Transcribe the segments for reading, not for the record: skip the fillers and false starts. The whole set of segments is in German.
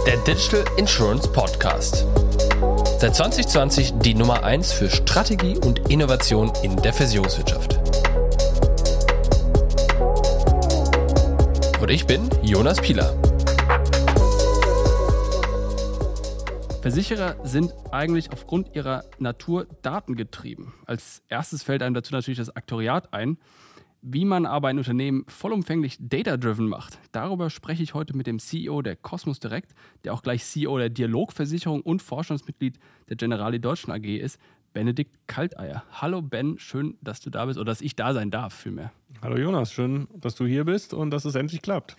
Der Digital Insurance Podcast. Seit 2020 die Nummer 1 für Strategie und Innovation in der Versicherungswirtschaft. Und ich bin Jonas Pieler. Versicherer sind eigentlich aufgrund ihrer Natur datengetrieben. Als erstes fällt einem dazu natürlich das Aktuariat ein. Wie man aber ein Unternehmen vollumfänglich data-driven macht, darüber spreche ich heute mit dem CEO der Cosmos Direct, der auch gleich CEO der Dialogversicherung und Vorstandsmitglied der Generali Deutschland AG ist, Benedikt Kalteier. Hallo Ben, schön, dass du da bist oder dass ich da sein darf vielmehr. Hallo Jonas, schön, dass du hier bist und dass es endlich klappt.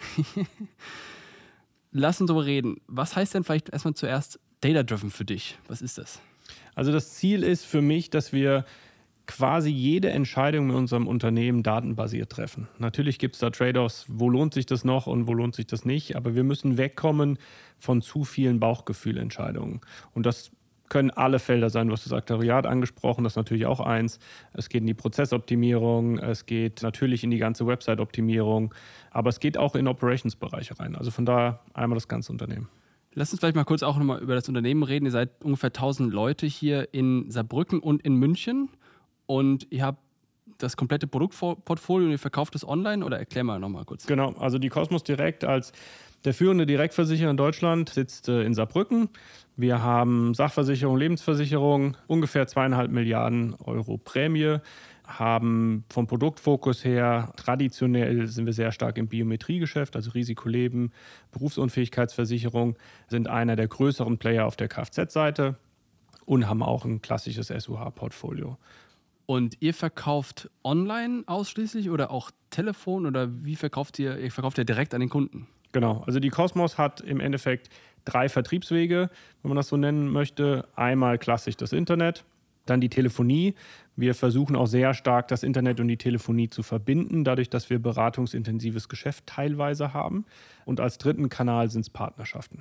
Lass uns darüber reden. Was heißt denn vielleicht erstmal zuerst data-driven für dich? Was ist das? Also das Ziel ist für mich, dass wir quasi jede Entscheidung in unserem Unternehmen datenbasiert treffen. Natürlich gibt es da Trade-offs, wo lohnt sich das noch und wo lohnt sich das nicht, aber wir müssen wegkommen von zu vielen Bauchgefühlentscheidungen. Und das können alle Felder sein. Du hast das Aktuariat angesprochen, das ist natürlich auch eins. Es geht in die Prozessoptimierung, es geht natürlich in die ganze Website-Optimierung, aber es geht auch in Operations-Bereiche rein. Also von daher einmal das ganze Unternehmen. Lass uns vielleicht mal kurz auch nochmal über das Unternehmen reden. Ihr seid ungefähr 1000 Leute hier in Saarbrücken und in München. Und ihr habt das komplette Produktportfolio und ihr verkauft es online? Oder erklär mal nochmal kurz. Genau, also die Cosmos Direct als der führende Direktversicherer in Deutschland sitzt in Saarbrücken. Wir haben Sachversicherung, Lebensversicherung, ungefähr 2,5 Milliarden Euro Prämie, haben vom Produktfokus her, traditionell sind wir sehr stark im Biometriegeschäft, also Risikoleben, Berufsunfähigkeitsversicherung, sind einer der größeren Player auf der Kfz-Seite und haben auch ein klassisches SUH-Portfolio. Und ihr verkauft online ausschließlich oder auch Telefon oder wie verkauft ihr? Ihr verkauft ja direkt an den Kunden. Genau, also die Cosmos hat im Endeffekt 3 Vertriebswege, wenn man das so nennen möchte. Einmal klassisch das Internet, dann die Telefonie. Wir versuchen auch sehr stark das Internet und die Telefonie zu verbinden, dadurch, dass wir beratungsintensives Geschäft teilweise haben. Und als dritten Kanal sind es Partnerschaften.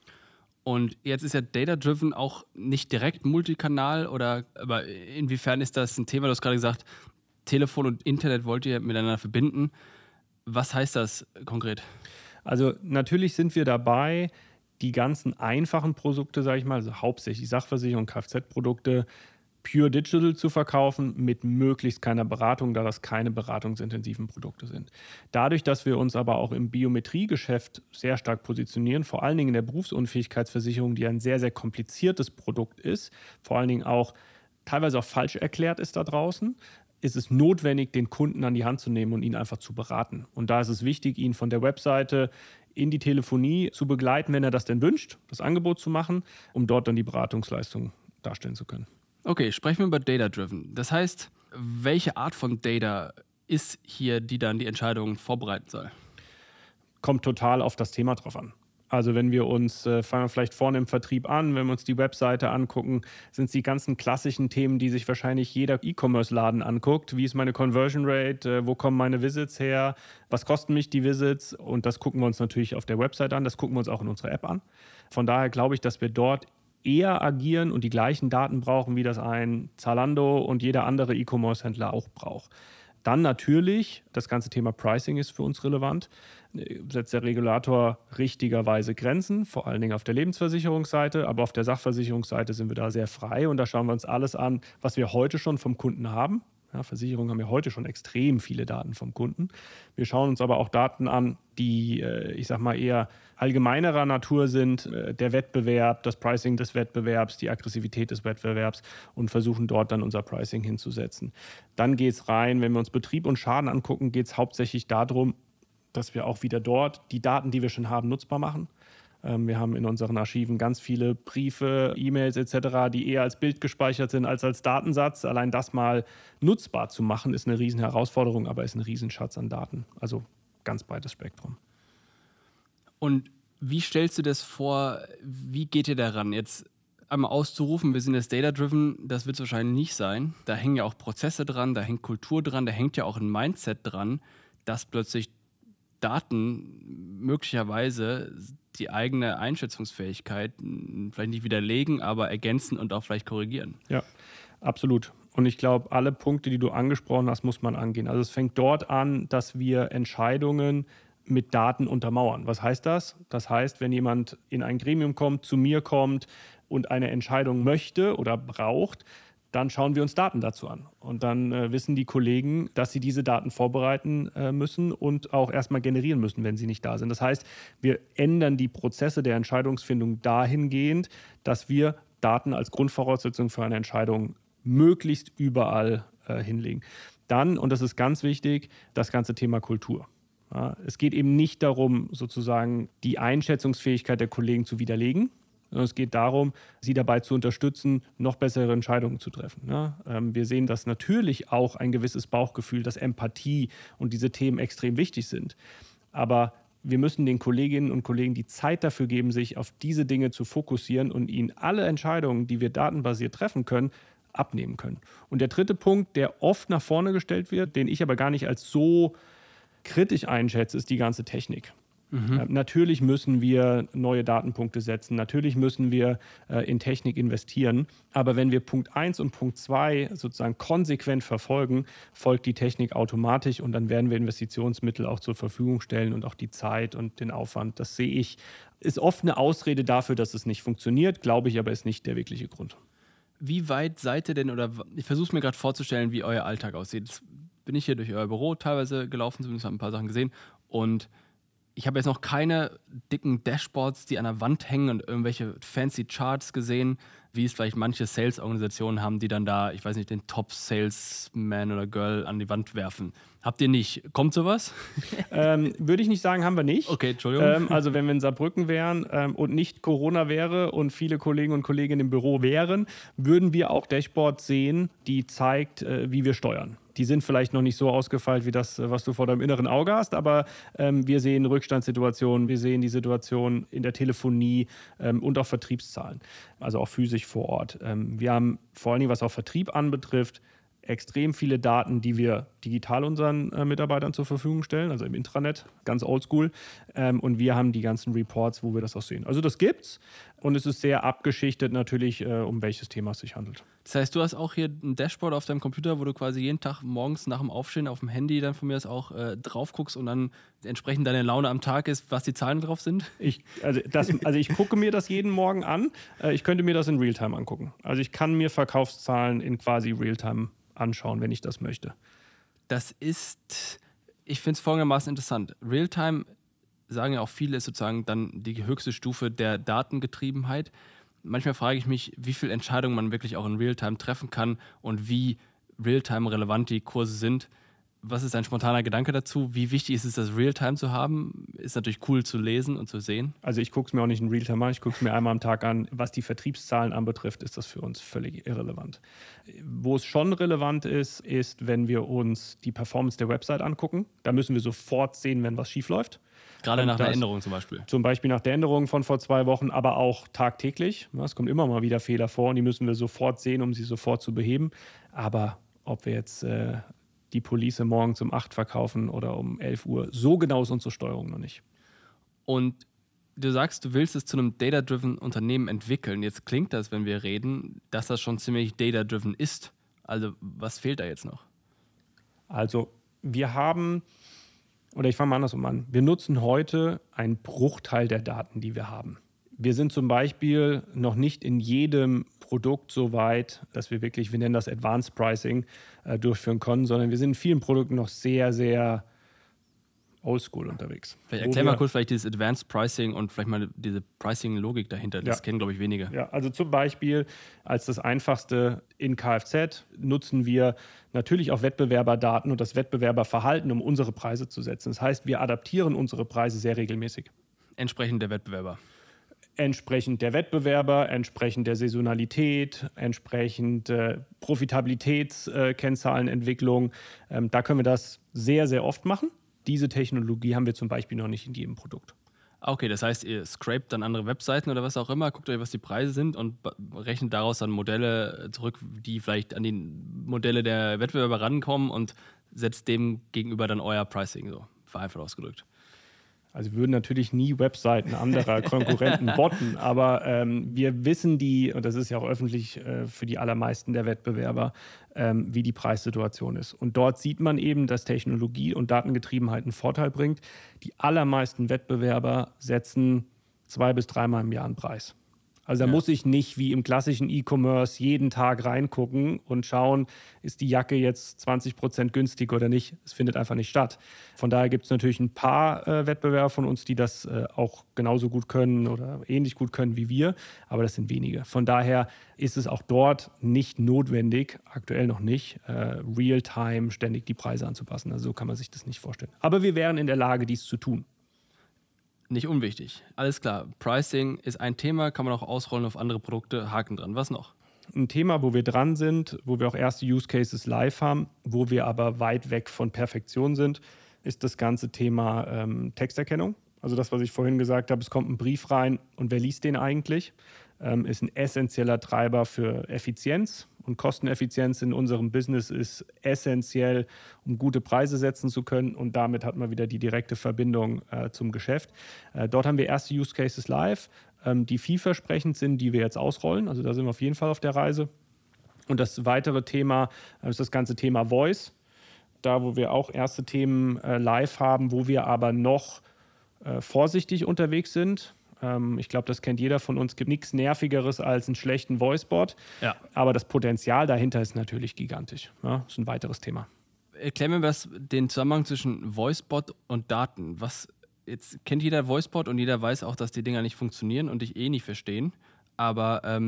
Und jetzt ist ja Data-Driven auch nicht direkt Multikanal aber inwiefern ist das ein Thema? Du hast gerade gesagt, Telefon und Internet wollt ihr miteinander verbinden. Was heißt das konkret? Also natürlich sind wir dabei, die ganzen einfachen Produkte, sage ich mal, also hauptsächlich Sachversicherung, Kfz-Produkte, pure digital zu verkaufen mit möglichst keiner Beratung, da das keine beratungsintensiven Produkte sind. Dadurch, dass wir uns aber auch im Biometriegeschäft sehr stark positionieren, vor allen Dingen in der Berufsunfähigkeitsversicherung, die ein sehr, sehr kompliziertes Produkt ist, vor allen Dingen auch teilweise auch falsch erklärt ist da draußen, ist es notwendig, den Kunden an die Hand zu nehmen und ihn einfach zu beraten. Und da ist es wichtig, ihn von der Webseite in die Telefonie zu begleiten, wenn er das denn wünscht, das Angebot zu machen, um dort dann die Beratungsleistung darstellen zu können. Okay, sprechen wir über Data-Driven. Das heißt, welche Art von Data ist hier, die dann die Entscheidungen vorbereiten soll? Kommt total auf das Thema drauf an. Also wenn wir uns, fangen wir vielleicht vorne im Vertrieb an, wenn wir uns die Webseite angucken, sind es die ganzen klassischen Themen, die sich wahrscheinlich jeder E-Commerce-Laden anguckt. Wie ist meine Conversion Rate? Wo kommen meine Visits her? Was kosten mich die Visits? Und das gucken wir uns natürlich auf der Webseite an. Das gucken wir uns auch in unserer App an. Von daher glaube ich, dass wir dort eher agieren und die gleichen Daten brauchen, wie das ein Zalando und jeder andere E-Commerce-Händler auch braucht. Dann natürlich, das ganze Thema Pricing ist für uns relevant. Setzt der Regulator richtigerweise Grenzen, vor allen Dingen auf der Lebensversicherungsseite, aber auf der Sachversicherungsseite sind wir da sehr frei und da schauen wir uns alles an, was wir heute schon vom Kunden haben. Ja, Versicherungen haben ja heute schon extrem viele Daten vom Kunden. Wir schauen uns aber auch Daten an, die, ich sag mal, eher allgemeinerer Natur sind. Der Wettbewerb, das Pricing des Wettbewerbs, die Aggressivität des Wettbewerbs und versuchen dort dann unser Pricing hinzusetzen. Dann geht es rein, wenn wir uns Betrieb und Schaden angucken, geht es hauptsächlich darum, dass wir auch wieder dort die Daten, die wir schon haben, nutzbar machen. Wir haben in unseren Archiven ganz viele Briefe, E-Mails etc., die eher als Bild gespeichert sind als Datensatz. Allein das mal nutzbar zu machen, ist eine riesen Herausforderung, aber ist ein Riesenschatz an Daten. Also ganz breites Spektrum. Und wie stellst du das vor? Wie geht ihr daran? Jetzt einmal auszurufen, wir sind jetzt data-driven, das wird es wahrscheinlich nicht sein. Da hängen ja auch Prozesse dran, da hängt Kultur dran, da hängt ja auch ein Mindset dran, dass plötzlich Daten möglicherweise die eigene Einschätzungsfähigkeit vielleicht nicht widerlegen, aber ergänzen und auch vielleicht korrigieren. Ja, absolut. Und ich glaube, alle Punkte, die du angesprochen hast, muss man angehen. Also es fängt dort an, dass wir Entscheidungen mit Daten untermauern. Was heißt das? Das heißt, wenn jemand in ein Gremium kommt, zu mir kommt und eine Entscheidung möchte oder braucht, dann schauen wir uns Daten dazu an. Und dann wissen die Kollegen, dass sie diese Daten vorbereiten müssen und auch erstmal generieren müssen, wenn sie nicht da sind. Das heißt, wir ändern die Prozesse der Entscheidungsfindung dahingehend, dass wir Daten als Grundvoraussetzung für eine Entscheidung möglichst überall hinlegen. Dann, und das ist ganz wichtig, das ganze Thema Kultur. Ja, es geht eben nicht darum, sozusagen die Einschätzungsfähigkeit der Kollegen zu widerlegen, sondern es geht darum, sie dabei zu unterstützen, noch bessere Entscheidungen zu treffen. Ja, wir sehen, dass natürlich auch ein gewisses Bauchgefühl, dass Empathie und diese Themen extrem wichtig sind. Aber wir müssen den Kolleginnen und Kollegen die Zeit dafür geben, sich auf diese Dinge zu fokussieren und ihnen alle Entscheidungen, die wir datenbasiert treffen können, abnehmen können. Und der dritte Punkt, der oft nach vorne gestellt wird, den ich aber gar nicht als so kritisch einschätze, ist die ganze Technik. Natürlich müssen wir neue Datenpunkte setzen, natürlich müssen wir in Technik investieren, aber wenn wir Punkt 1 und Punkt 2 sozusagen konsequent verfolgen, folgt die Technik automatisch und dann werden wir Investitionsmittel auch zur Verfügung stellen und auch die Zeit und den Aufwand. Das sehe ich, ist oft eine Ausrede dafür, dass es nicht funktioniert, glaube ich aber ist nicht der wirkliche Grund. Wie weit seid ihr denn, oder ich versuche es mir gerade vorzustellen, wie euer Alltag aussieht. Jetzt bin ich hier durch euer Büro teilweise gelaufen, zumindest habe ein paar Sachen gesehen und ich habe jetzt noch keine dicken Dashboards, die an der Wand hängen und irgendwelche fancy Charts gesehen, wie es vielleicht manche Sales-Organisationen haben, die dann da, ich weiß nicht, den Top-Salesman oder Girl an die Wand werfen. Habt ihr nicht? Kommt sowas? Würde ich nicht sagen, haben wir nicht. Okay, Entschuldigung. Also wenn wir in Saarbrücken wären und nicht Corona wäre und viele Kollegen und Kolleginnen im Büro wären, würden wir auch Dashboards sehen, die zeigt, wie wir steuern. Die sind vielleicht noch nicht so ausgefeilt wie das, was du vor deinem inneren Auge hast, aber wir sehen Rückstandssituationen, wir sehen die Situation in der Telefonie und auch Vertriebszahlen, also auch physisch vor Ort. Wir haben vor allen Dingen, was auch Vertrieb anbetrifft, extrem viele Daten, die wir digital unseren Mitarbeitern zur Verfügung stellen, also im Intranet, ganz oldschool. Und wir haben die ganzen Reports, wo wir das auch sehen. Also das gibt's und es ist sehr abgeschichtet natürlich, um welches Thema es sich handelt. Das heißt, du hast auch hier ein Dashboard auf deinem Computer, wo du quasi jeden Tag morgens nach dem Aufstehen auf dem Handy dann von mir aus auch drauf guckst und dann entsprechend deine Laune am Tag ist, was die Zahlen drauf sind? Ich gucke mir das jeden Morgen an. Ich könnte mir das in Realtime angucken. Also ich kann mir Verkaufszahlen in quasi Realtime anschauen, wenn ich das möchte. Das ist, ich finde es folgendermaßen interessant. Realtime, sagen ja auch viele, ist sozusagen dann die höchste Stufe der Datengetriebenheit. Manchmal frage ich mich, wie viele Entscheidungen man wirklich auch in Realtime treffen kann und wie Realtime relevant die Kurse sind. Was ist dein spontaner Gedanke dazu? Wie wichtig ist es, das Realtime zu haben? Ist natürlich cool zu lesen und zu sehen. Also ich gucke es mir auch nicht in Realtime an, ich gucke es mir einmal am Tag an. Was die Vertriebszahlen anbetrifft, ist das für uns völlig irrelevant. Wo es schon relevant ist, ist, wenn wir uns die Performance der Website angucken. Da müssen wir sofort sehen, wenn was schief läuft. Gerade nach einer Änderung zum Beispiel. Zum Beispiel nach der Änderung von vor 2 Wochen, aber auch tagtäglich. Es kommt immer mal wieder Fehler vor und die müssen wir sofort sehen, um sie sofort zu beheben. Aber ob wir jetzt die Police morgens um 8 verkaufen oder um 11 Uhr, so genau ist unsere Steuerung noch nicht. Und du sagst, du willst es zu einem data-driven Unternehmen entwickeln. Jetzt klingt das, wenn wir reden, dass das schon ziemlich data-driven ist. Also was fehlt da jetzt noch? Also wir haben, oder ich fange mal andersrum an, wir nutzen heute einen Bruchteil der Daten, die wir haben. Wir sind zum Beispiel noch nicht in jedem Produkt so weit, dass wir wirklich, wir nennen das Advanced Pricing, durchführen können, sondern wir sind in vielen Produkten noch sehr, sehr oldschool unterwegs. Vielleicht erklär mal kurz vielleicht dieses Advanced Pricing und vielleicht mal diese Pricing-Logik dahinter. Das kennen, glaube ich, wenige. Ja, also zum Beispiel als das Einfachste in Kfz nutzen wir natürlich auch Wettbewerberdaten und das Wettbewerberverhalten, um unsere Preise zu setzen. Das heißt, wir adaptieren unsere Preise sehr regelmäßig. Entsprechend der Wettbewerber. Entsprechend der Wettbewerber, entsprechend der Saisonalität, entsprechend Profitabilitätskennzahlenentwicklung. Da können wir das sehr, sehr oft machen. Diese Technologie haben wir zum Beispiel noch nicht in jedem Produkt. Okay, das heißt, ihr scrapt dann andere Webseiten oder was auch immer, guckt euch, was die Preise sind und rechnet daraus dann Modelle zurück, die vielleicht an die Modelle der Wettbewerber rankommen und setzt dem gegenüber dann euer Pricing, so vereinfacht ausgedrückt. Also wir würden natürlich nie Webseiten anderer Konkurrenten botten, aber wir wissen und das ist ja auch öffentlich für die allermeisten der Wettbewerber, wie die Preissituation ist. Und dort sieht man eben, dass Technologie und Datengetriebenheit einen Vorteil bringt. Die allermeisten Wettbewerber setzen 2- bis 3-mal im Jahr einen Preis. Also da muss ich nicht wie im klassischen E-Commerce jeden Tag reingucken und schauen, ist die Jacke jetzt 20% günstig oder nicht. Es findet einfach nicht statt. Von daher gibt es natürlich ein paar Wettbewerber von uns, die das auch genauso gut können oder ähnlich gut können wie wir, aber das sind wenige. Von daher ist es auch dort nicht notwendig, aktuell noch nicht, real-time ständig die Preise anzupassen. Also so kann man sich das nicht vorstellen. Aber wir wären in der Lage, dies zu tun. Nicht unwichtig. Alles klar. Pricing ist ein Thema, kann man auch ausrollen auf andere Produkte. Haken dran. Was noch? Ein Thema, wo wir dran sind, wo wir auch erste Use Cases live haben, wo wir aber weit weg von Perfektion sind, ist das ganze Thema Texterkennung. Also das, was ich vorhin gesagt habe, es kommt ein Brief rein und wer liest den eigentlich? Ist ein essentieller Treiber für Effizienz. Und Kosteneffizienz in unserem Business ist essentiell, um gute Preise setzen zu können. Und damit hat man wieder die direkte Verbindung zum Geschäft. Dort haben wir erste Use Cases live, die vielversprechend sind, die wir jetzt ausrollen. Also da sind wir auf jeden Fall auf der Reise. Und das weitere Thema ist das ganze Thema Voice. Da, wo wir auch erste Themen live haben, wo wir aber noch vorsichtig unterwegs sind. Ich glaube, das kennt jeder von uns. Es gibt nichts Nervigeres als einen schlechten Voicebot. Ja. Aber das Potenzial dahinter ist natürlich gigantisch. Ja, das ist ein weiteres Thema. Erklär mir den Zusammenhang zwischen Voicebot und Daten. Jetzt kennt jeder Voicebot und jeder weiß auch, dass die Dinger nicht funktionieren und dich nicht verstehen. Aber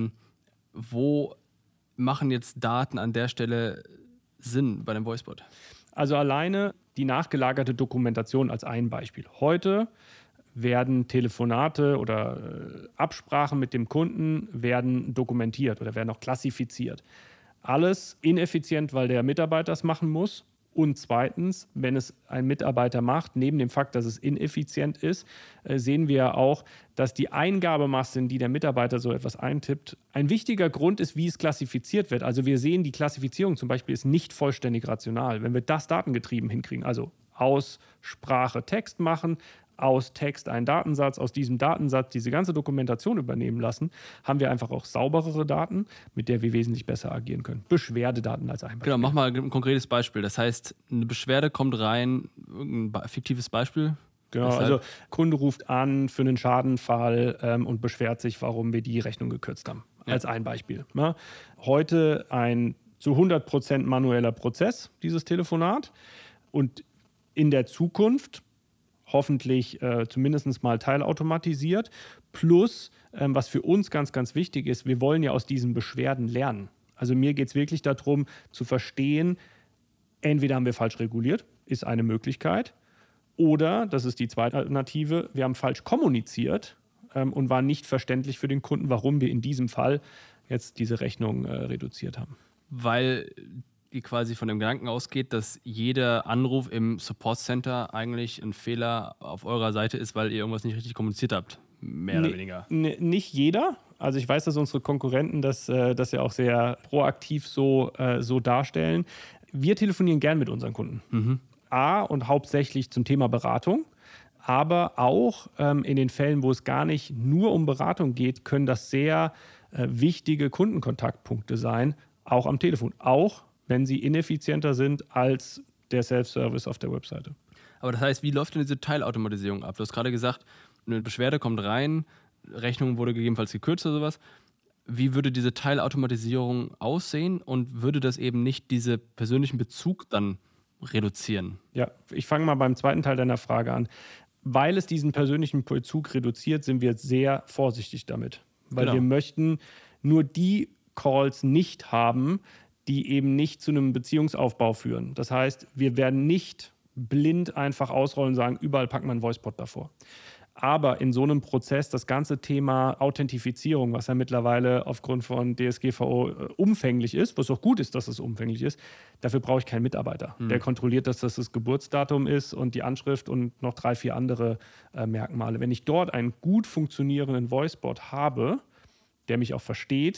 wo machen jetzt Daten an der Stelle Sinn bei dem Voicebot? Also alleine die nachgelagerte Dokumentation als ein Beispiel. Heute werden Telefonate oder Absprachen mit dem Kunden werden dokumentiert oder werden auch klassifiziert. Alles ineffizient, weil der Mitarbeiter es machen muss. Und zweitens, wenn es ein Mitarbeiter macht, neben dem Fakt, dass es ineffizient ist, sehen wir auch, dass die Eingabemasse, in die der Mitarbeiter so etwas eintippt, ein wichtiger Grund ist, wie es klassifiziert wird. Also wir sehen, die Klassifizierung zum Beispiel ist nicht vollständig rational. Wenn wir das datengetrieben hinkriegen, also aus Sprache Text machen, aus Text einen Datensatz, aus diesem Datensatz diese ganze Dokumentation übernehmen lassen, haben wir einfach auch sauberere Daten, mit der wir wesentlich besser agieren können. Beschwerdedaten als ein Beispiel. Genau, mach mal ein konkretes Beispiel. Das heißt, eine Beschwerde kommt rein, irgendein fiktives Beispiel. Genau, also Kunde ruft an für einen Schadenfall und beschwert sich, warum wir die Rechnung gekürzt haben. Als ein Beispiel. Ja. Heute ein zu 100% manueller Prozess, dieses Telefonat. Und in der Zukunft hoffentlich zumindest mal teilautomatisiert. Plus, was für uns ganz, ganz wichtig ist, wir wollen ja aus diesen Beschwerden lernen. Also mir geht es wirklich darum, zu verstehen, entweder haben wir falsch reguliert, ist eine Möglichkeit, oder, das ist die zweite Alternative, wir haben falsch kommuniziert und war nicht verständlich für den Kunden, warum wir in diesem Fall jetzt diese Rechnung reduziert haben. Weil ihr quasi von dem Gedanken ausgeht, dass jeder Anruf im Support Center eigentlich ein Fehler auf eurer Seite ist, weil ihr irgendwas nicht richtig kommuniziert habt, mehr oder weniger. Nicht jeder. Also ich weiß, dass unsere Konkurrenten das ja auch sehr proaktiv so darstellen. Wir telefonieren gern mit unseren Kunden. Mhm. Und hauptsächlich zum Thema Beratung. Aber auch in den Fällen, wo es gar nicht nur um Beratung geht, können das sehr wichtige Kundenkontaktpunkte sein, auch am Telefon. Auch wenn sie ineffizienter sind als der Self-Service auf der Webseite. Aber das heißt, wie läuft denn diese Teilautomatisierung ab? Du hast gerade gesagt, eine Beschwerde kommt rein, Rechnung wurde gegebenenfalls gekürzt oder sowas. Wie würde diese Teilautomatisierung aussehen und würde das eben nicht diesen persönlichen Bezug dann reduzieren? Ja, ich fange mal beim zweiten Teil deiner Frage an. Weil es diesen persönlichen Bezug reduziert, sind wir sehr vorsichtig damit. Weil wir möchten nur die Calls nicht haben, die eben nicht zu einem Beziehungsaufbau führen. Das heißt, wir werden nicht blind einfach ausrollen und sagen, überall packt man einen Voicebot davor. Aber in so einem Prozess das ganze Thema Authentifizierung, was ja mittlerweile aufgrund von DSGVO umfänglich ist, was auch gut ist, dass es umfänglich ist, dafür brauche ich keinen Mitarbeiter. Der kontrolliert, dass das Geburtsdatum ist und die Anschrift und noch 3, 4 andere Merkmale. Wenn ich dort einen gut funktionierenden Voicebot habe, der mich auch versteht,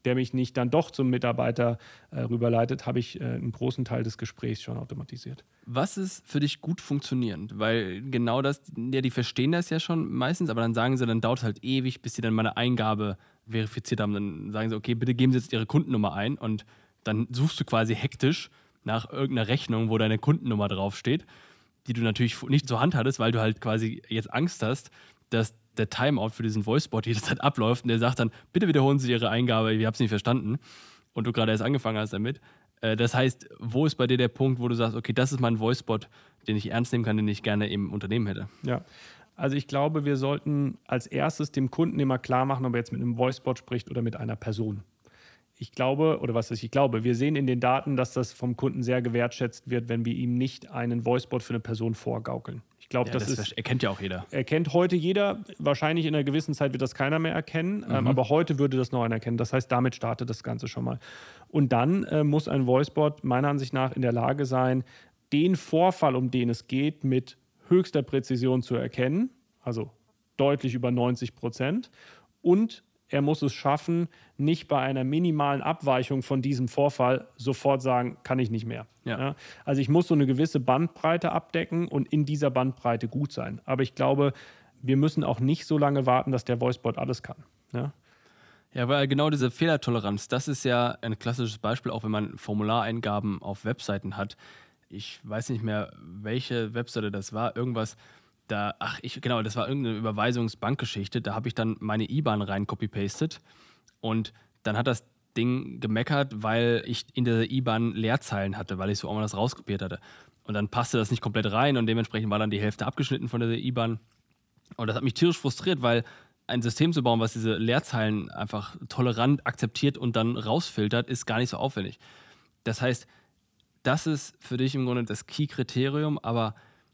der mich nicht dann doch zum Mitarbeiter rüberleitet, habe ich einen großen Teil des Gesprächs schon automatisiert. Was ist für dich gut funktionierend? Weil genau das, ja, die verstehen das ja schon meistens, aber dann sagen sie, dann dauert es halt ewig, bis sie dann meine Eingabe verifiziert haben. Dann sagen sie, okay, bitte geben Sie jetzt Ihre Kundennummer ein und dann suchst du quasi hektisch nach irgendeiner Rechnung, wo deine Kundennummer draufsteht, die du natürlich nicht zur Hand hattest, weil du halt quasi jetzt Angst hast, dass der Timeout für diesen Voicebot jederzeit abläuft und der sagt dann, bitte wiederholen Sie Ihre Eingabe, ich habe es nicht verstanden und du gerade erst angefangen hast damit. Das heißt, wo ist bei dir der Punkt, wo du sagst, okay, das ist mein Voicebot, den ich ernst nehmen kann, den ich gerne im Unternehmen hätte? Ja, also ich glaube, wir sollten als erstes dem Kunden immer klar machen, ob er jetzt mit einem Voicebot spricht oder mit einer Person. Ich glaube, wir sehen in den Daten, dass das vom Kunden sehr gewertschätzt wird, wenn wir ihm nicht einen Voicebot für eine Person vorgaukeln. Ich glaube, das erkennt ja auch jeder. Erkennt heute jeder. Wahrscheinlich in einer gewissen Zeit wird das keiner mehr erkennen. Aber heute würde das noch einer erkennen. Das heißt, damit startet das Ganze schon mal. Und dann muss ein Voicebot meiner Ansicht nach in der Lage sein, den Vorfall, um den es geht, mit höchster Präzision zu erkennen. Also deutlich über 90%. Und er muss es schaffen, nicht bei einer minimalen Abweichung von diesem Vorfall sofort sagen, kann ich nicht mehr. Ja. Also ich muss so eine gewisse Bandbreite abdecken und in dieser Bandbreite gut sein. Aber ich glaube, wir müssen auch nicht so lange warten, dass der Voicebot alles kann. Ja, weil genau diese Fehlertoleranz, das ist ja ein klassisches Beispiel, auch wenn man Formulareingaben auf Webseiten hat. Ich weiß nicht mehr, welche Webseite das war, irgendwas. Das war irgendeine Überweisungsbankgeschichte. Da habe ich dann meine IBAN rein copy-pastet und dann hat das Ding gemeckert, weil ich in der IBAN Leerzeilen hatte, weil ich so auch mal das rauskopiert hatte. Und dann passte das nicht komplett rein und dementsprechend war dann die Hälfte abgeschnitten von der IBAN. Und das hat mich tierisch frustriert, weil ein System zu bauen, was diese Leerzeilen einfach tolerant akzeptiert und dann rausfiltert, ist gar nicht so aufwendig. Das heißt, das ist für dich im Grunde das Key-Kriterium, aber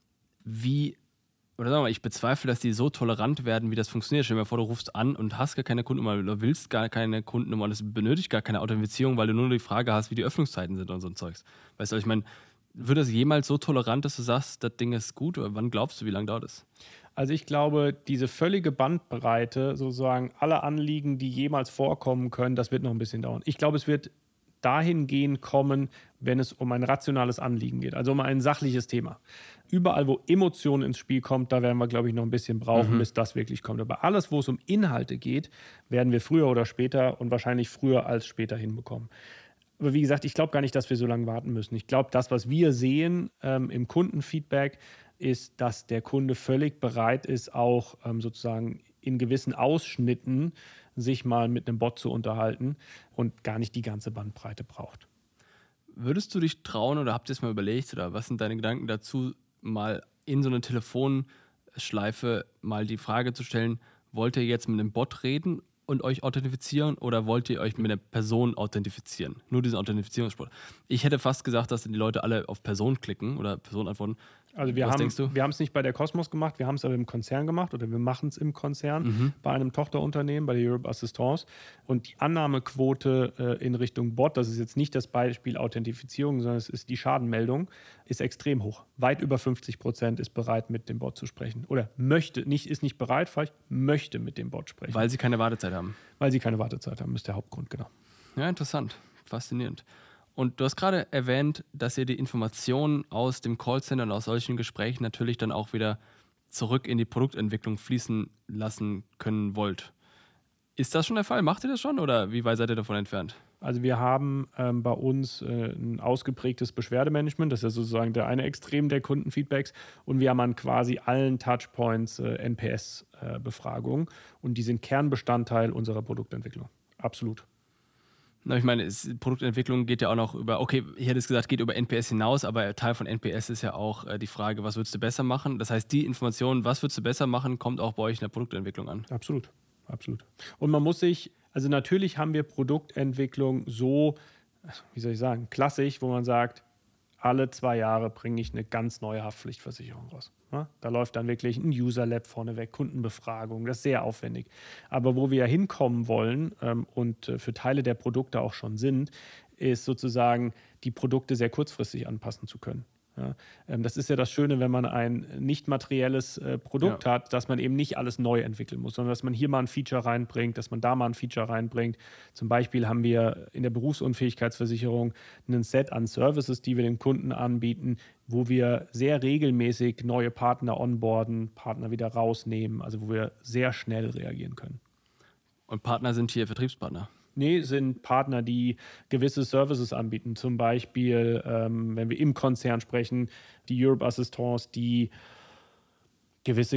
ich bezweifle, dass die so tolerant werden, wie das funktioniert. Stell dir mal vor, du rufst an und hast gar keine Kundennummer oder willst gar keine Kundennummer und es benötigt gar keine Authentifizierung, weil du nur die Frage hast, wie die Öffnungszeiten sind und so ein Zeugs. Weißt du, ich meine, wird das jemals so tolerant, dass du sagst, das Ding ist gut? Oder wann glaubst du, wie lange dauert es? Also ich glaube, diese völlige Bandbreite, sozusagen alle Anliegen, die jemals vorkommen können, das wird noch ein bisschen dauern. Ich glaube, es wird dahingehend kommen, wenn es um ein rationales Anliegen geht, also um ein sachliches Thema. Überall, wo Emotionen ins Spiel kommt, da werden wir, glaube ich, noch ein bisschen brauchen, bis das wirklich kommt. Aber alles, wo es um Inhalte geht, werden wir früher oder später und wahrscheinlich früher als später hinbekommen. Aber wie gesagt, ich glaube gar nicht, dass wir so lange warten müssen. Ich glaube, das, was wir sehen im Kundenfeedback, ist, dass der Kunde völlig bereit ist, auch sozusagen in gewissen Ausschnitten sich mal mit einem Bot zu unterhalten und gar nicht die ganze Bandbreite braucht. Würdest du dich trauen oder habt ihr es mal überlegt oder was sind deine Gedanken dazu, mal in so eine Telefonschleife mal die Frage zu stellen, wollt ihr jetzt mit einem Bot reden und euch authentifizieren oder wollt ihr euch mit einer Person authentifizieren? Nur diesen Authentifizierungssport. Ich hätte fast gesagt, dass die Leute alle auf Person klicken oder Person antworten. Also wir haben es nicht bei der Cosmos gemacht, wir haben es aber im Konzern gemacht oder wir machen es im Konzern bei einem Tochterunternehmen, bei der Europe Assistance. Und die Annahmequote in Richtung Bot, das ist jetzt nicht das Beispiel Authentifizierung, sondern es ist die Schadenmeldung, ist extrem hoch. Weit über 50% ist bereit, mit dem Bot zu sprechen. Oder möchte mit dem Bot sprechen. Weil sie keine Wartezeit haben. Weil sie keine Wartezeit haben, ist der Hauptgrund, genau. Ja, interessant. Faszinierend. Und du hast gerade erwähnt, dass ihr die Informationen aus dem Callcenter und aus solchen Gesprächen natürlich dann auch wieder zurück in die Produktentwicklung fließen lassen können wollt. Ist das schon der Fall? Macht ihr das schon oder wie weit seid ihr davon entfernt? Also wir haben bei uns ein ausgeprägtes Beschwerdemanagement, das ist ja sozusagen der eine Extrem der Kundenfeedbacks und wir haben an quasi allen Touchpoints NPS-Befragungen und die sind Kernbestandteil unserer Produktentwicklung. Absolut. Na, ich meine, Produktentwicklung geht ja auch noch über, okay, ich hätte es gesagt, geht über NPS hinaus, aber Teil von NPS ist ja auch die Frage, was würdest du besser machen? Das heißt, die Information, was würdest du besser machen, kommt auch bei euch in der Produktentwicklung an. Absolut. Und man muss sich, also natürlich haben wir Produktentwicklung so, wie soll ich sagen, klassisch, wo man sagt, alle 2 Jahre bringe ich eine ganz neue Haftpflichtversicherung raus. Ja? Da läuft dann wirklich ein User-Lab vorneweg, Kundenbefragung, das ist sehr aufwendig. Aber wo wir ja hinkommen wollen und für Teile der Produkte auch schon sind, ist sozusagen, die Produkte sehr kurzfristig anpassen zu können. Ja, das ist ja das Schöne, wenn man ein nicht materielles Produkt hat, dass man eben nicht alles neu entwickeln muss, sondern dass man hier mal ein Feature reinbringt, dass man da mal ein Feature reinbringt. Zum Beispiel haben wir in der Berufsunfähigkeitsversicherung ein Set an Services, die wir dem Kunden anbieten, wo wir sehr regelmäßig neue Partner onboarden, Partner wieder rausnehmen, also wo wir sehr schnell reagieren können. Und Partner sind hier Vertriebspartner? Nee, sind Partner, die gewisse Services anbieten. Zum Beispiel, wenn wir im Konzern sprechen, die Europe Assistance, die gewisse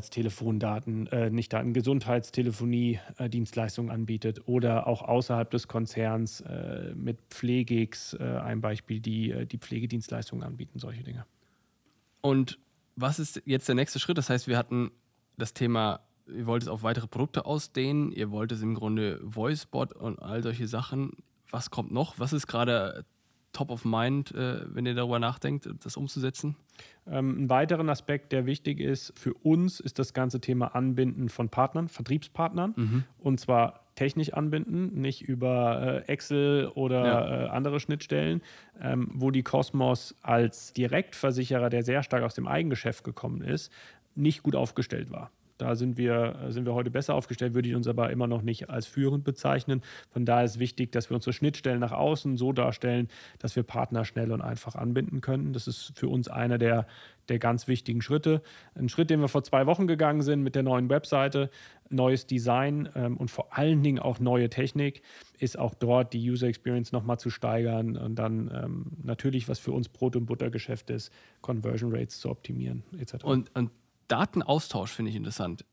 Gesundheitstelefonie-Dienstleistungen anbietet. Oder auch außerhalb des Konzerns mit Pflegix, ein Beispiel, die Pflegedienstleistungen anbieten, solche Dinge. Und was ist jetzt der nächste Schritt? Das heißt, wir hatten das Thema, ihr wollt es auf weitere Produkte ausdehnen, ihr wollt es im Grunde VoiceBot und all solche Sachen. Was kommt noch? Was ist gerade top of mind, wenn ihr darüber nachdenkt, das umzusetzen? Ein weiterer Aspekt, der wichtig ist für uns, ist das ganze Thema Anbinden von Partnern, Vertriebspartnern. Und zwar technisch anbinden, nicht über Excel oder andere Schnittstellen, wo die Cosmos als Direktversicherer, der sehr stark aus dem Eigengeschäft gekommen ist, nicht gut aufgestellt war. Da sind wir heute besser aufgestellt, würde ich uns aber immer noch nicht als führend bezeichnen. Von daher ist wichtig, dass wir unsere Schnittstellen nach außen so darstellen, dass wir Partner schnell und einfach anbinden können. Das ist für uns einer der ganz wichtigen Schritte. Ein Schritt, den wir vor 2 Wochen gegangen sind mit der neuen Webseite, neues Design und vor allen Dingen auch neue Technik, ist auch dort die User Experience nochmal zu steigern und dann natürlich, was für uns Brot- und Buttergeschäft ist, Conversion Rates zu optimieren etc. Und Datenaustausch finde ich interessant.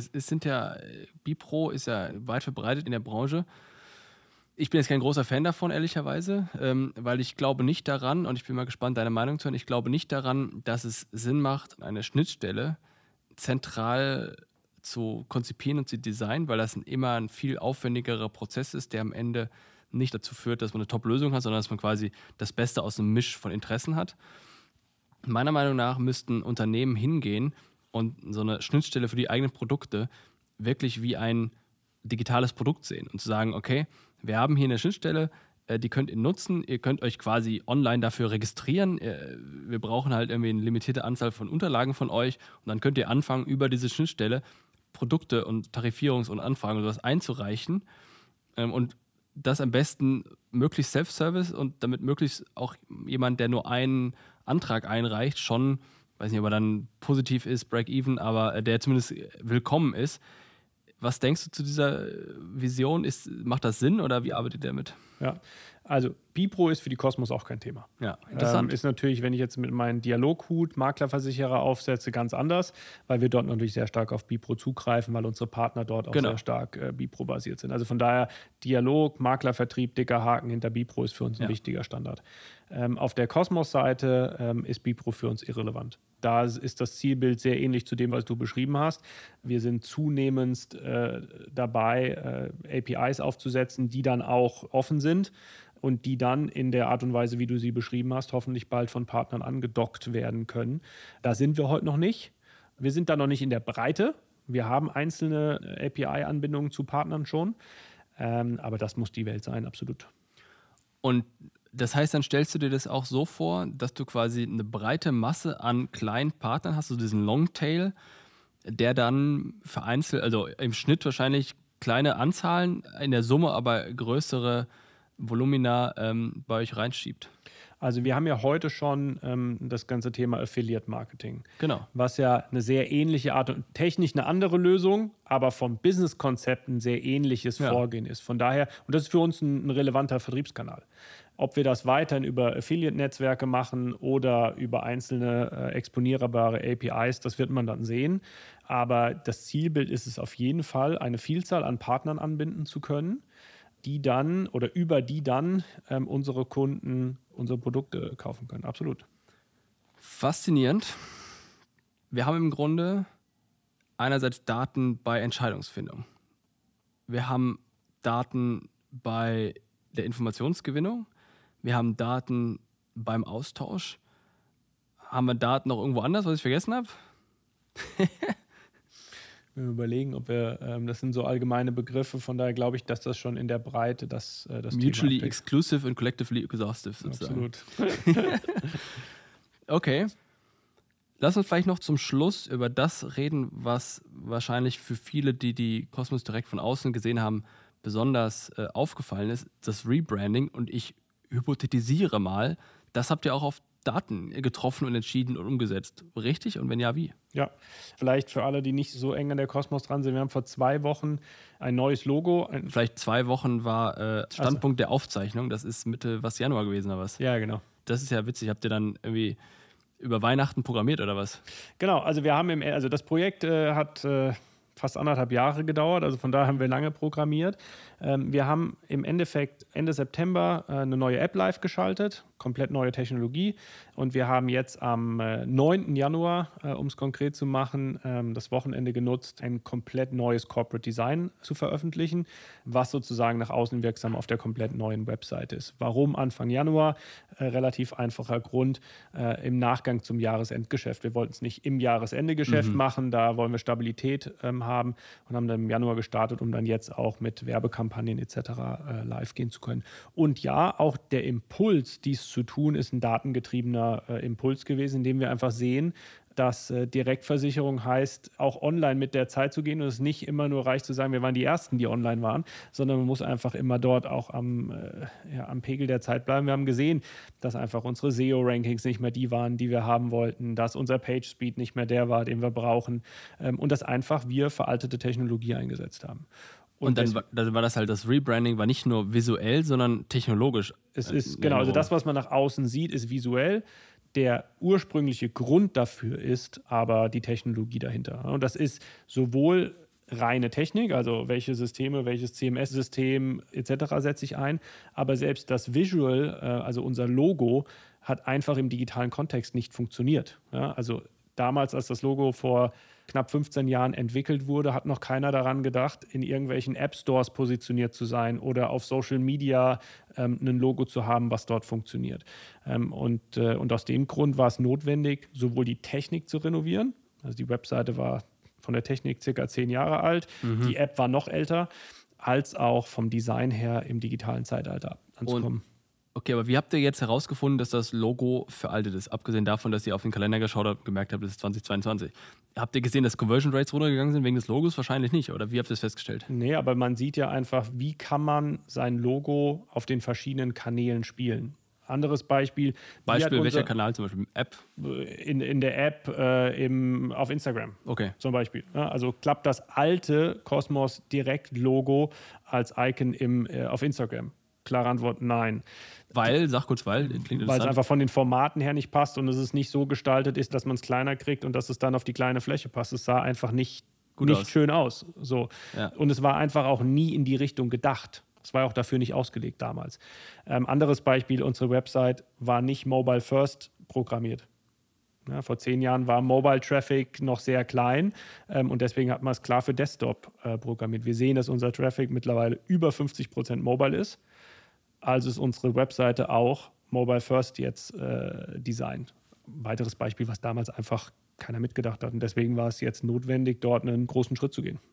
Bipro ist ja weit verbreitet in der Branche. Ich bin jetzt kein großer Fan davon, ehrlicherweise, weil ich glaube nicht daran, und ich bin mal gespannt, deine Meinung zu hören, ich glaube nicht daran, dass es Sinn macht, eine Schnittstelle zentral zu konzipieren und zu designen, weil das immer ein viel aufwendigerer Prozess ist, der am Ende nicht dazu führt, dass man eine Top-Lösung hat, sondern dass man quasi das Beste aus einem Misch von Interessen hat. Meiner Meinung nach müssten Unternehmen hingehen und so eine Schnittstelle für die eigenen Produkte wirklich wie ein digitales Produkt sehen und zu sagen, okay, wir haben hier eine Schnittstelle, die könnt ihr nutzen, ihr könnt euch quasi online dafür registrieren, wir brauchen halt irgendwie eine limitierte Anzahl von Unterlagen von euch und dann könnt ihr anfangen, über diese Schnittstelle Produkte und Tarifierungs- und Anfragen und sowas einzureichen und das am besten möglichst Self-Service und damit möglichst auch jemand, der nur einen Antrag einreicht, schon, weiß nicht, ob er dann positiv ist, Break-Even, aber der zumindest willkommen ist. Was denkst du zu dieser Vision? Macht das Sinn oder wie arbeitet ihr damit? Ja, also Bipro ist für die Cosmos auch kein Thema. Ja, interessant. Ist natürlich, wenn ich jetzt mit meinem Dialoghut Maklerversicherer aufsetze, ganz anders, weil wir dort natürlich sehr stark auf Bipro zugreifen, weil unsere Partner dort auch sehr stark Bipro-basiert sind. Also von daher Dialog, Maklervertrieb, dicker Haken hinter Bipro ist für uns ein wichtiger Standard. Auf der Cosmos-Seite ist Bipro für uns irrelevant. Da ist das Zielbild sehr ähnlich zu dem, was du beschrieben hast. Wir sind zunehmend dabei, APIs aufzusetzen, die dann auch offen sind und die dann in der Art und Weise, wie du sie beschrieben hast, hoffentlich bald von Partnern angedockt werden können. Da sind wir heute noch nicht. Wir sind da noch nicht in der Breite. Wir haben einzelne API-Anbindungen zu Partnern schon, aber das muss die Welt sein, absolut. Und das heißt, dann stellst du dir das auch so vor, dass du quasi eine breite Masse an kleinen Partnern hast, so diesen Longtail, der dann vereinzelt, also im Schnitt wahrscheinlich kleine Anzahlen, in der Summe aber größere Volumina bei euch reinschiebt. Also wir haben ja heute schon das ganze Thema Affiliate Marketing. Genau. Was ja eine sehr ähnliche Art und technisch eine andere Lösung, aber vom Businesskonzept ein sehr ähnliches Vorgehen ist. Von daher, und das ist für uns ein relevanter Vertriebskanal. Ob wir das weiterhin über Affiliate-Netzwerke machen oder über einzelne exponierbare APIs, das wird man dann sehen. Aber das Zielbild ist es auf jeden Fall, eine Vielzahl an Partnern anbinden zu können, die dann oder über die dann unsere Kunden unsere Produkte kaufen können. Absolut. Faszinierend. Wir haben im Grunde einerseits Daten bei Entscheidungsfindung. Wir haben Daten bei der Informationsgewinnung. Wir haben Daten beim Austausch. Haben wir Daten noch irgendwo anders, was ich vergessen habe? Wir überlegen, ob wir, das sind so allgemeine Begriffe, von daher glaube ich, dass das schon in der Breite das Mutually exclusive und collectively exhaustive sozusagen. Absolut. Okay. Lass uns vielleicht noch zum Schluss über das reden, was wahrscheinlich für viele, die Cosmos direkt von außen gesehen haben, besonders aufgefallen ist, das Rebranding. Und ich hypothetisiere mal, das habt ihr auch auf Daten getroffen und entschieden und umgesetzt. Richtig? Und wenn ja, wie? Ja, vielleicht für alle, die nicht so eng an der Cosmos dran sind, wir haben vor 2 Wochen ein neues Logo. Vielleicht 2 Wochen war Standpunkt der Aufzeichnung. Das ist Mitte Januar gewesen oder was? Ja, genau. Das ist ja witzig. Habt ihr dann irgendwie über Weihnachten programmiert oder was? Genau, also wir haben das Projekt hat fast 1,5 Jahre gedauert, also von daher haben wir lange programmiert. Wir haben im Endeffekt Ende September eine neue App live geschaltet, komplett neue Technologie, und wir haben jetzt am 9. Januar, um es konkret zu machen, das Wochenende genutzt, ein komplett neues Corporate Design zu veröffentlichen, was sozusagen nach außen wirksam auf der komplett neuen Website ist. Warum Anfang Januar? Relativ einfacher Grund, im Nachgang zum Jahresendgeschäft. Wir wollten es nicht im Jahresendegeschäft machen, da wollen wir Stabilität haben und haben dann im Januar gestartet, um dann jetzt auch mit Werbekampagnen etc. Live gehen zu können. Und ja, auch der Impuls, dies zu tun, ist ein datengetriebener Impuls gewesen, indem wir einfach sehen, dass Direktversicherung heißt, auch online mit der Zeit zu gehen und es nicht immer nur reicht zu sagen, wir waren die Ersten, die online waren, sondern man muss einfach immer dort auch am Pegel der Zeit bleiben. Wir haben gesehen, dass einfach unsere SEO-Rankings nicht mehr die waren, die wir haben wollten, dass unser Page-Speed nicht mehr der war, den wir brauchen und dass einfach wir veraltete Technologie eingesetzt haben. Und dann war das halt, das Rebranding war nicht nur visuell, sondern technologisch. Es ist, genau, also das, was man nach außen sieht, ist visuell. Der ursprüngliche Grund dafür ist aber die Technologie dahinter. Und das ist sowohl reine Technik, also welche Systeme, welches CMS-System etc. setze ich ein, aber selbst das Visual, also unser Logo, hat einfach im digitalen Kontext nicht funktioniert. Ja, also damals, als das Logo vor knapp 15 Jahren entwickelt wurde, hat noch keiner daran gedacht, in irgendwelchen App-Stores positioniert zu sein oder auf Social Media ein Logo zu haben, was dort funktioniert. Und aus dem Grund war es notwendig, sowohl die Technik zu renovieren, also die Webseite war von der Technik circa 10 Jahre alt, die App war noch älter, als auch vom Design her im digitalen Zeitalter anzukommen. Okay, aber wie habt ihr jetzt herausgefunden, dass das Logo veraltet ist? Abgesehen davon, dass ihr auf den Kalender geschaut habt und gemerkt habt, es ist 2022. Habt ihr gesehen, dass Conversion Rates runtergegangen sind wegen des Logos? Wahrscheinlich nicht. Oder wie habt ihr das festgestellt? Nee, aber man sieht ja einfach, wie kann man sein Logo auf den verschiedenen Kanälen spielen. Anderes Beispiel. Welcher Kanal zum Beispiel? App? In der App auf Instagram. Okay. Zum Beispiel. Ja, also klappt das alte Cosmos Direkt-Logo als Icon auf Instagram? Klare Antwort, nein. Sag kurz weil. Weil es einfach von den Formaten her nicht passt und es nicht so gestaltet ist, dass man es kleiner kriegt und dass es dann auf die kleine Fläche passt. Es sah einfach nicht schön aus. So. Ja. Und es war einfach auch nie in die Richtung gedacht. Es war auch dafür nicht ausgelegt damals. Anderes Beispiel, unsere Website war nicht Mobile First programmiert. Ja, vor 10 Jahren war Mobile Traffic noch sehr klein und deswegen hat man es klar für Desktop programmiert. Wir sehen, dass unser Traffic mittlerweile über 50% Mobile ist. Also ist unsere Webseite auch Mobile First jetzt designt. Ein weiteres Beispiel, was damals einfach keiner mitgedacht hat. Und deswegen war es jetzt notwendig, dort einen großen Schritt zu gehen.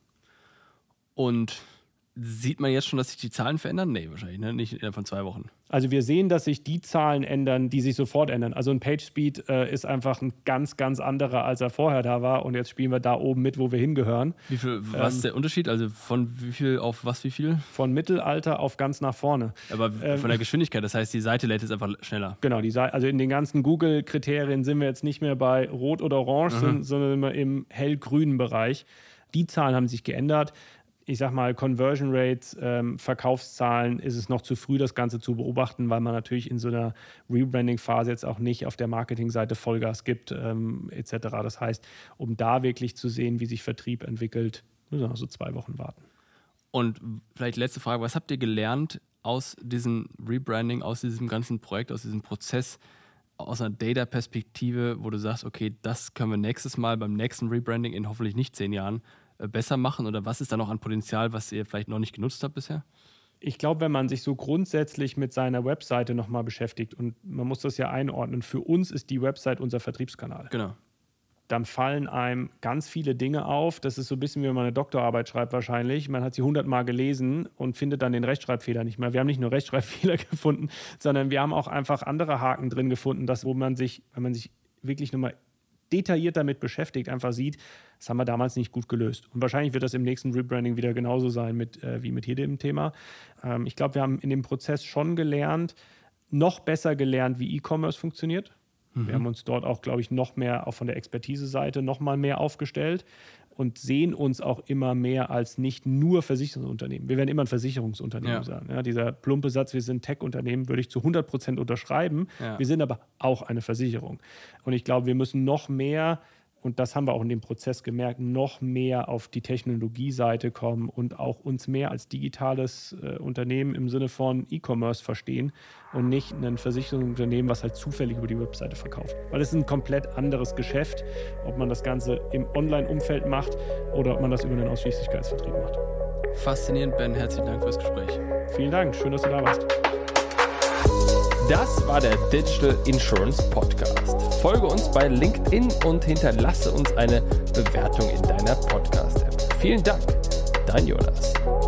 Und sieht man jetzt schon, dass sich die Zahlen verändern? Nee, wahrscheinlich, ne? Nicht innerhalb von 2 Wochen. Also wir sehen, dass sich die Zahlen ändern, die sich sofort ändern. Also ein PageSpeed ist einfach ein ganz, ganz anderer, als er vorher da war. Und jetzt spielen wir da oben mit, wo wir hingehören. Was ist der Unterschied? Also von wie viel auf wie viel? Von Mittelalter auf ganz nach vorne. Aber von der Geschwindigkeit, das heißt, die Seite lädt jetzt einfach schneller. Genau, also in den ganzen Google-Kriterien sind wir jetzt nicht mehr bei Rot oder Orange, sondern immer im hellgrünen Bereich. Die Zahlen haben sich geändert. Ich sag mal, Conversion Rates, Verkaufszahlen, ist es noch zu früh, das Ganze zu beobachten, weil man natürlich in so einer Rebranding-Phase jetzt auch nicht auf der Marketingseite Vollgas gibt, etc. Das heißt, um da wirklich zu sehen, wie sich Vertrieb entwickelt, müssen wir noch so 2 Wochen warten. Und vielleicht letzte Frage, was habt ihr gelernt aus diesem Rebranding, aus diesem ganzen Projekt, aus diesem Prozess, aus einer Data-Perspektive, wo du sagst, okay, das können wir nächstes Mal beim nächsten Rebranding in hoffentlich nicht 10 Jahren besser machen? Oder was ist da noch an Potenzial, was ihr vielleicht noch nicht genutzt habt bisher? Ich glaube, wenn man sich so grundsätzlich mit seiner Webseite nochmal beschäftigt, und man muss das ja einordnen, für uns ist die Website unser Vertriebskanal. Genau. Dann fallen einem ganz viele Dinge auf. Das ist so ein bisschen, wie wenn man eine Doktorarbeit schreibt wahrscheinlich. Man hat sie 100-mal gelesen und findet dann den Rechtschreibfehler nicht mehr. Wir haben nicht nur Rechtschreibfehler gefunden, sondern wir haben auch einfach andere Haken drin gefunden, wenn man sich wirklich nochmal detailliert damit beschäftigt, einfach sieht, das haben wir damals nicht gut gelöst. Und wahrscheinlich wird das im nächsten Rebranding wieder genauso sein wie mit jedem Thema. Ich glaube, wir haben in dem Prozess schon noch besser gelernt, wie E-Commerce funktioniert. Wir haben uns dort auch, glaube ich, noch mehr, auch von der Expertise-Seite, noch mal mehr aufgestellt und sehen uns auch immer mehr als nicht nur Versicherungsunternehmen. Wir werden immer ein Versicherungsunternehmen sein. Ja, dieser plumpe Satz, wir sind Tech-Unternehmen, würde ich zu 100% unterschreiben. Ja. Wir sind aber auch eine Versicherung. Und ich glaube, wir müssen noch mehr, und das haben wir auch in dem Prozess gemerkt, noch mehr auf die Technologieseite kommen und auch uns mehr als digitales Unternehmen im Sinne von E-Commerce verstehen und nicht ein Versicherungsunternehmen, was halt zufällig über die Webseite verkauft. Weil es ist ein komplett anderes Geschäft, ob man das Ganze im Online-Umfeld macht oder ob man das über einen Ausschließlichkeitsvertrieb macht. Faszinierend, Ben. Herzlichen Dank fürs Gespräch. Vielen Dank. Schön, dass du da warst. Das war der Digital Insurance Podcast. Folge uns bei LinkedIn und hinterlasse uns eine Bewertung in deiner Podcast-App. Vielen Dank, dein Jonas.